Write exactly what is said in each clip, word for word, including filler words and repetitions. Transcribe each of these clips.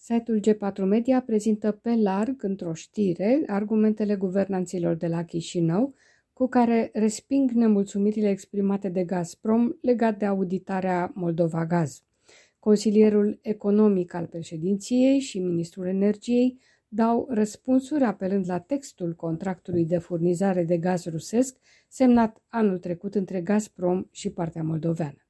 Site-ul G patru Media prezintă pe larg, într-o știre, argumentele guvernanților de la Chișinău, cu care resping nemulțumirile exprimate de Gazprom legat de auditarea Moldova Gaz. Consilierul economic al președinției și ministrul energiei dau răspunsuri apelând la textul contractului de furnizare de gaz rusesc semnat anul trecut între Gazprom și partea moldoveană.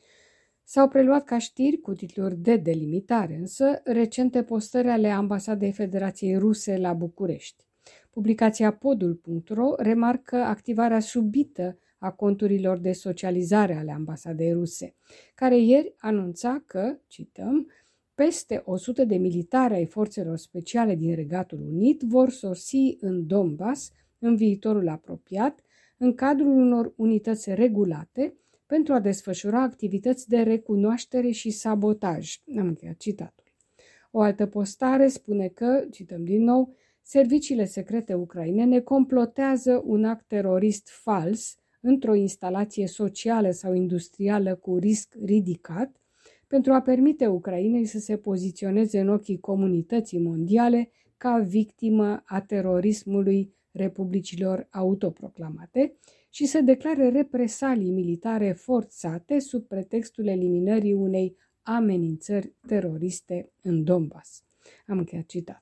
S-au preluat ca știri cu titluri de delimitare, însă, recente postări ale Ambasadei Federației Ruse la București. Publicația podul punct ro remarcă activarea subită a conturilor de socializare ale ambasadei ruse, care ieri anunța că, cităm, peste o sută de militari ai forțelor speciale din Regatul Unit vor sosi în Donbass în viitorul apropiat, în cadrul unor unități regulate, pentru a desfășura activități de recunoaștere și sabotaj. Am încheiat citatul. O altă postare spune că, cităm din nou, serviciile secrete ucrainene complotează un act terorist fals într-o instalație socială sau industrială cu risc ridicat pentru a permite Ucrainei să se poziționeze în ochii comunității mondiale ca victimă a terorismului republicilor autoproclamate și să declare represalii militare forțate sub pretextul eliminării unei amenințări teroriste în Donbass. Am încheiat citatul.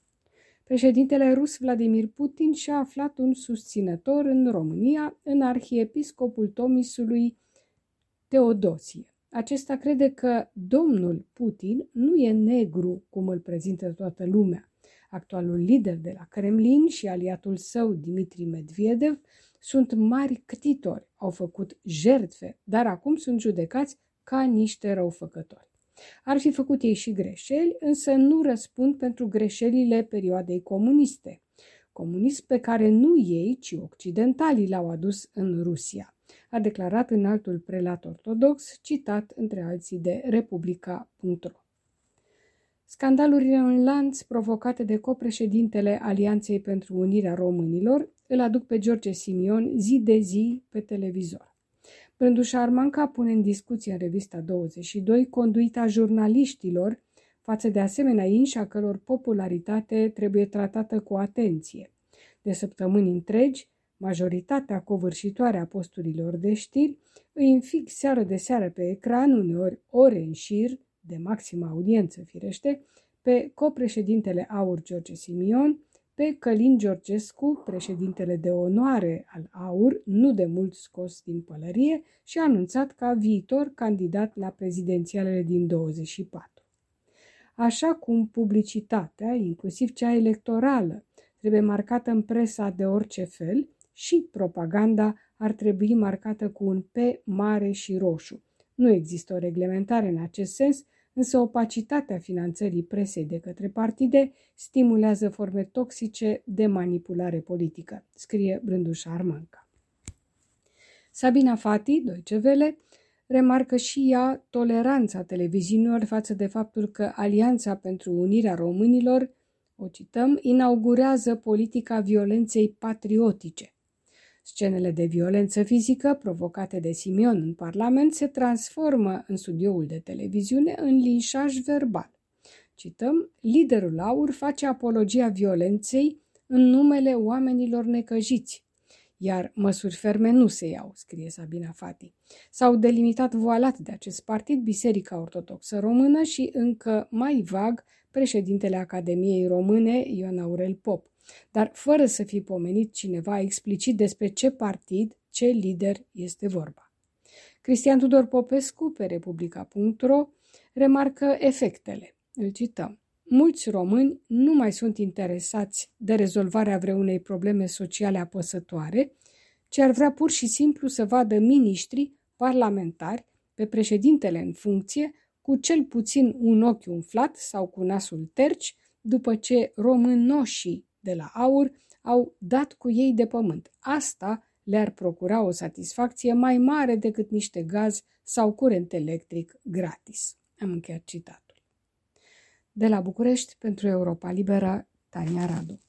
Președintele rus Vladimir Putin și-a aflat un susținător în România, în arhiepiscopul Tomisului Teodosie. Acesta crede că domnul Putin nu e negru, cum îl prezintă toată lumea. Actualul lider de la Kremlin și aliatul său, Dmitri Medvedev, sunt mari ctitori, au făcut jertfe, dar acum sunt judecați ca niște răufăcători. Ar fi făcut ei și greșeli, însă nu răspund pentru greșelile perioadei comuniste. Comunism pe care nu ei, ci occidentalii l-au adus în Rusia, a declarat înaltul prelat ortodox, citat între alții de Republica punct ro. Scandalurile în lanț provocate de copreședintele Alianței pentru Unirea Românilor îl aduc pe George Simion zi de zi pe televizor. Brânduș Armanca pune în discuție în revista douăzeci și doi conduita jurnaliștilor față de asemenea inși a căror popularitate trebuie tratată cu atenție. De săptămâni întregi, majoritatea covârșitoare a posturilor de știri îi înfig seară de seară pe ecran, uneori ore în șir, de maximă audiență firește, pe copreședintele AUR George Simion, pe Călin Georgescu, președintele de onoare al AUR, nu de mult scos din pălărie și anunțat ca viitor candidat la prezidențialele din douăzeci și patru. Așa cum publicitatea, inclusiv cea electorală, trebuie marcată în presa de orice fel, și propaganda ar trebui marcată cu un P mare și roșu. Nu există o reglementare în acest sens, însă opacitatea finanțării presei de către partide stimulează forme toxice de manipulare politică, scrie Brânduș Armanca. Sabina Fati, Deutsche Welle, remarcă și ea toleranța televiziunilor față de faptul că Alianța pentru Unirea Românilor, o cităm, inaugurează politica violenței patriotice. Scenele de violență fizică provocate de Simion în Parlament se transformă în studioul de televiziune în linșaj verbal. Cităm, liderul AUR face apologia violenței în numele oamenilor necăjiți, iar măsuri ferme nu se iau, scrie Sabina Fati. S-au delimitat voalat de acest partid Biserica Ortodoxă Română și încă mai vag președintele Academiei Române, Ioan Aurel Pop, dar fără să fi pomenit cineva explicit despre ce partid, ce lider este vorba. Cristian Tudor Popescu, pe Republica punct ro, remarcă efectele. Îl cităm. Mulți români nu mai sunt interesați de rezolvarea vreunei probleme sociale apăsătoare, ci ar vrea pur și simplu să vadă miniștri parlamentari pe președintele în funcție cu cel puțin un ochi umflat sau cu nasul terci, după ce românoșii de la AUR au dat cu ei de pământ. Asta le-ar procura o satisfacție mai mare decât niște gaz sau curent electric gratis. Am încheiat citatul. De la București, pentru Europa Liberă, Tania Radu.